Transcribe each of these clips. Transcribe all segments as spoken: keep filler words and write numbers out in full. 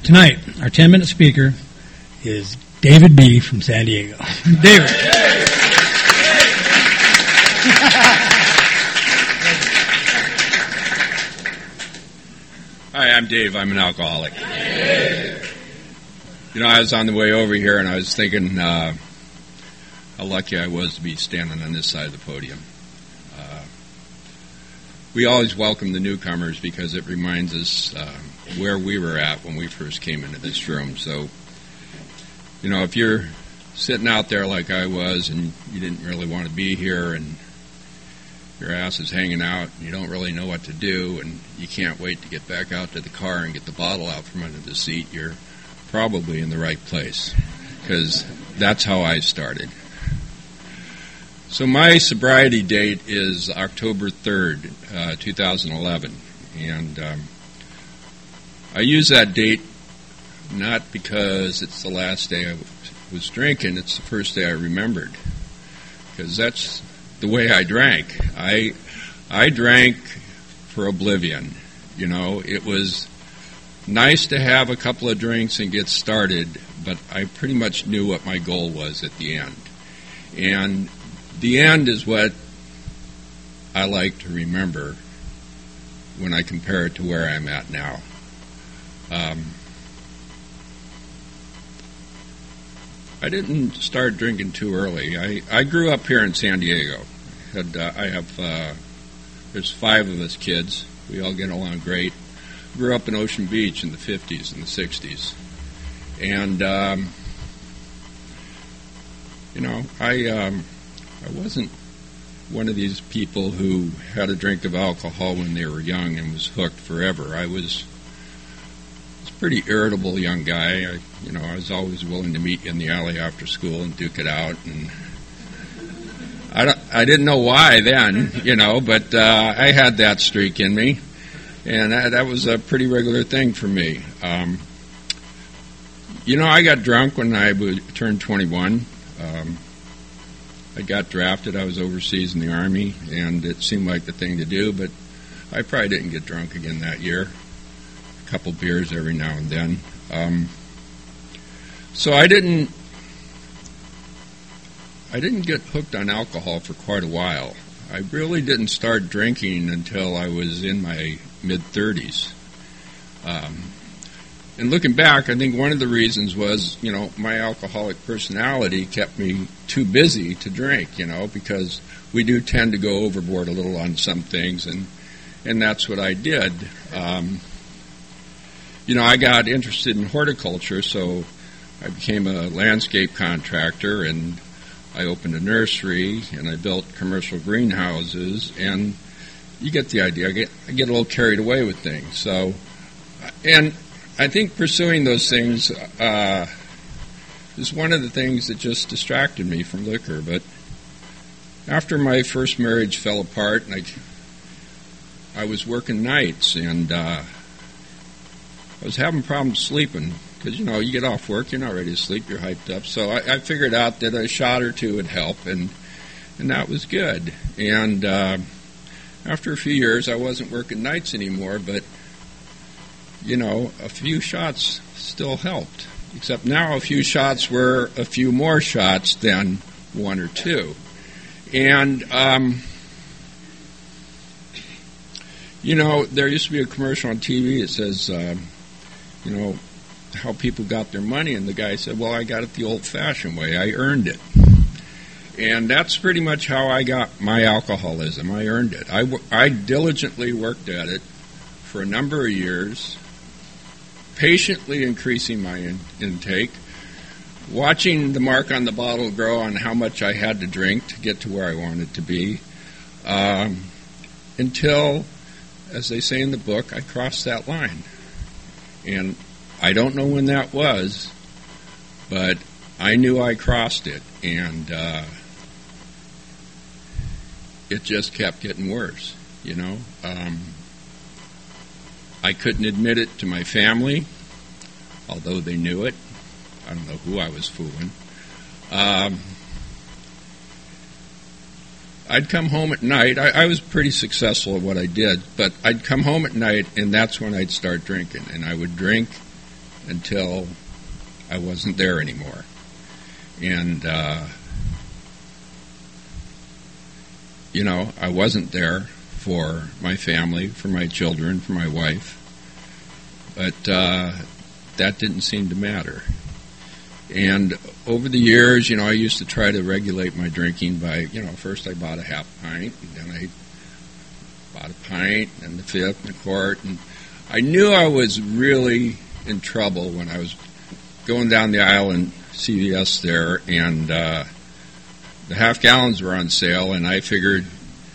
Tonight, our ten-minute speaker is David B. from San Diego. David. Hi, I'm Dave. I'm an alcoholic. You know, I was on the way over here, and I was thinking uh, how lucky I was to be standing on this side of the podium. Uh, we always welcome the newcomers because it reminds us uh, where we were at when we first came into this room. So, you know, if you're sitting out there like I was and you didn't really want to be here and your ass is hanging out and you don't really know what to do and you can't wait to get back out to the car and get the bottle out from under the seat, you're probably in the right place, because that's how I started. So my sobriety date is October third, uh, two thousand eleven, and um, I use that date not because it's the last day I was drinking, it's the first day I remembered, because that's the way I drank. I I drank for oblivion. You know, it was nice to have a couple of drinks and get started, but I pretty much knew what my goal was at the end. And the end is what I like to remember when I compare it to where I'm at now. Um, I didn't start drinking too early. I, I grew up here in San Diego. Had, uh, I have, uh, there's five of us kids. We all get along great. Grew up in Ocean Beach in the fifties and the sixties. And, um, you know, I, um, I wasn't one of these people who had a drink of alcohol when they were young and was hooked forever. I was pretty irritable young guy. I, you know, I was always willing to meet you in the alley after school and duke it out. And I, don't, I didn't know why then, you know, but uh, I had that streak in me, and that, that was a pretty regular thing for me. Um, you know, I got drunk when I w- turned twenty-one. Um, I got drafted. I was overseas in the Army, and it seemed like the thing to do, but I probably didn't get drunk again that year. Couple beers every now and then. Um, so I didn't I didn't get hooked on alcohol for quite a while. I really didn't start drinking until I was in my mid-thirties. Um, and looking back, I think one of the reasons was, you know, my alcoholic personality kept me too busy to drink, you know, because we do tend to go overboard a little on some things, and, and that's what I did. Um, You know, I got interested in horticulture, so I became a landscape contractor, and I opened a nursery, and I built commercial greenhouses, and you get the idea. I get, I get a little carried away with things. So, and I think pursuing those things uh, is one of the things that just distracted me from liquor. But after my first marriage fell apart, and I, I was working nights, and uh, I was having problems sleeping because, you know, you get off work, you're not ready to sleep, you're hyped up. So I, I figured out that a shot or two would help, and and that was good. And uh, after a few years, I wasn't working nights anymore, but, you know, a few shots still helped. Except now a few shots were a few more shots than one or two. And, um, you know, there used to be a commercial on T V that says, uh, you know, how people got their money, and the guy said, well, I got it the old-fashioned way. I earned it. And that's pretty much how I got my alcoholism. I earned it. I, I diligently worked at it for a number of years, patiently increasing my in, intake, watching the mark on the bottle grow on how much I had to drink to get to where I wanted to be, um, until, as they say in the book, I crossed that line. And I don't know when that was, but I knew I crossed it, and uh, it just kept getting worse, you know. Um, I couldn't admit it to my family, although they knew it. I don't know who I was fooling. Um, I'd come home at night. I, I was pretty successful at what I did, but I'd come home at night, and that's when I'd start drinking. And I would drink until I wasn't there anymore. And, uh, you know, I wasn't there for my family, for my children, for my wife. But uh, that didn't seem to matter. And over the years, you know, I used to try to regulate my drinking by, you know, first I bought a half pint, and then I bought a pint, and the fifth, and a quart. And I knew I was really in trouble when I was going down the aisle in C V S there, and uh, the half gallons were on sale, and I figured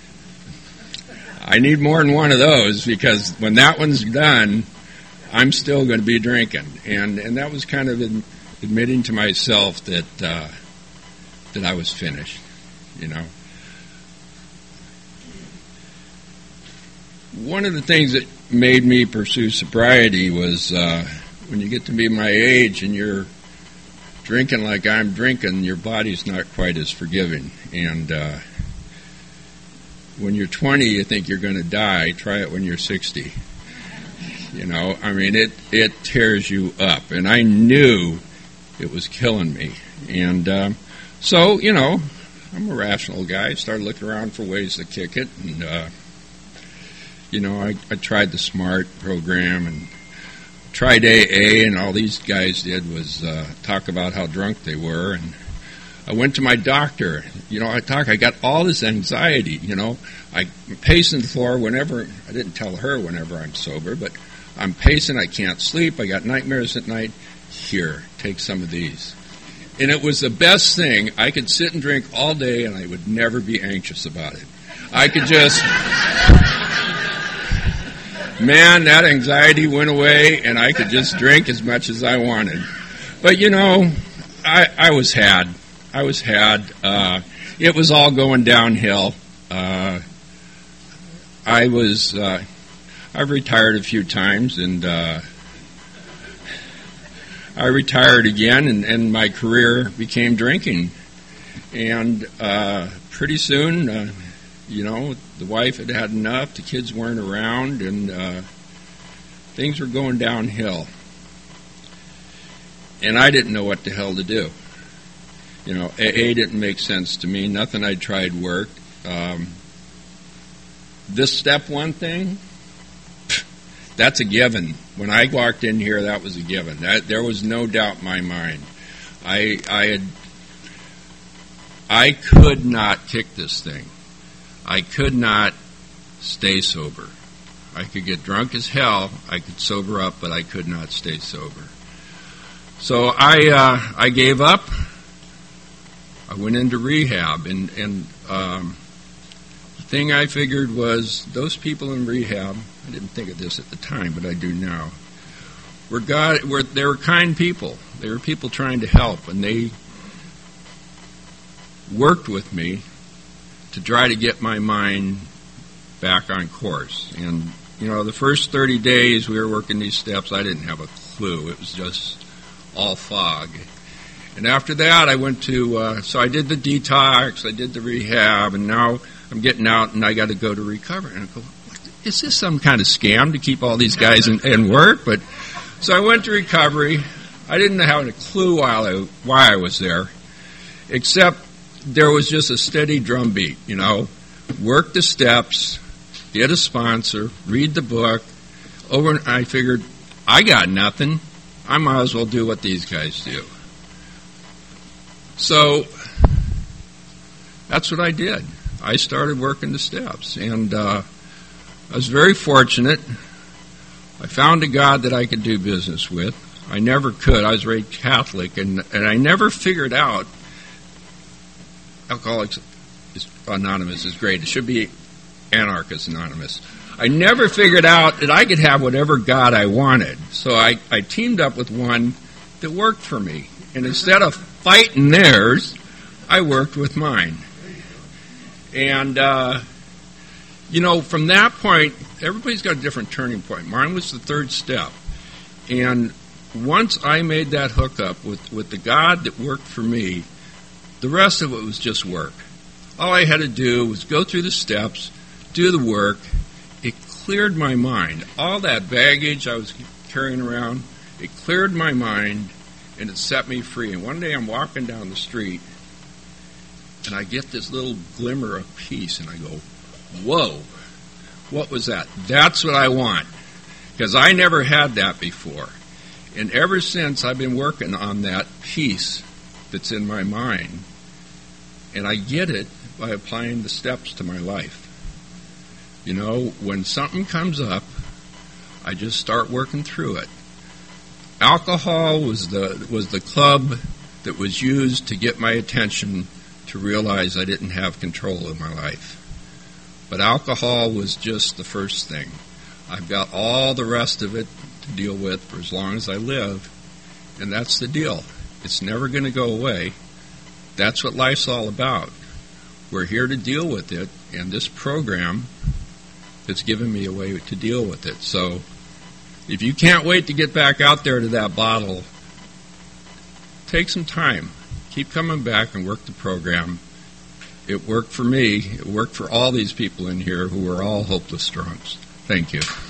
I need more than one of those, because when that one's done, I'm still going to be drinking. And and that was kind of in, admitting to myself that uh, that I was finished, you know. One of the things that made me pursue sobriety was uh, when you get to be my age and you're drinking like I'm drinking, your body's not quite as forgiving. And uh, when you're twenty, you think you're going to die. Try it when you're sixty. You know, I mean, it, it tears you up. And I knew it was killing me. And um, so, you know, I'm a rational guy. I started looking around for ways to kick it. And, uh, you know, I, I tried the SMART program and tried A A, and all these guys did was uh, talk about how drunk they were. And I went to my doctor. You know, I talk. I got all this anxiety, you know. I'm pacing the floor whenever, I didn't tell her whenever I'm sober, but I'm pacing, I can't sleep, I got nightmares at night. Here, take some of these. And it was the best thing. I could sit and drink all day and I would never be anxious about it. I could just, man, that anxiety went away and I could just drink as much as I wanted. But, you know, I, I was had. I was had. Uh, it was all going downhill. Uh, I was, uh, I've retired a few times, and uh, I retired again, and, and my career became drinking. And uh, pretty soon, uh, you know, the wife had had enough, the kids weren't around, and uh, things were going downhill. And I didn't know what the hell to do. You know, A A didn't make sense to me. Nothing I tried worked. Um, this step one thing, that's a given. When I walked in here, that was a given. That, there was no doubt in my mind. I, I had, I could not kick this thing. I could not stay sober. I could get drunk as hell. I could sober up, but I could not stay sober. So I, uh, I gave up. I went into rehab, and, and um, the thing I figured was those people in rehab, I didn't think of this at the time, but I do now, were God, were, they were kind people. They were people trying to help, and they worked with me to try to get my mind back on course. And, you know, the first thirty days we were working these steps, I didn't have a clue. It was just all fog. And after that, I went to, uh, so I did the detox, I did the rehab, and now I'm getting out and I got to go to recovery. And I go, is this some kind of scam to keep all these guys in, in work? But so I went to recovery. I didn't have a clue while I, why I was there, except there was just a steady drumbeat, you know, work the steps, get a sponsor, read the book. Over, and I figured, I got nothing. I might as well do what these guys do. So that's what I did. I started working the steps, and uh, I was very fortunate. I found a God that I could do business with. I never could. I was raised Catholic, and, and I never figured out Alcoholics Anonymous is great. It should be Anarchists Anonymous. I never figured out that I could have whatever God I wanted. So I, I teamed up with one that worked for me. And instead of fighting theirs, I worked with mine. And, uh, you know, from that point, everybody's got a different turning point. Mine was the third step. And once I made that hookup with, with the God that worked for me, the rest of it was just work. All I had to do was go through the steps, do the work. It cleared my mind. All that baggage I was carrying around, It cleared my mind, and it set me free. And one day I'm walking down the street, and I get this little glimmer of peace, and I go, whoa, what was that? That's what I want, because I never had that before. And ever since, I've been working on that peace that's in my mind, and I get it by applying the steps to my life. You know, when something comes up, I just start working through it. Alcohol was the was the club that was used to get my attention to realize I didn't have control of my life. But alcohol was just the first thing. I've got all the rest of it to deal with for as long as I live, and that's the deal. It's never going to go away. That's what life's all about. We're here to deal with it, and this program has given me a way to deal with it. So if you can't wait to get back out there to that bottle, take some time. Keep coming back and work the program. It worked for me. It worked for all these people in here who are all hopeless drunks. Thank you.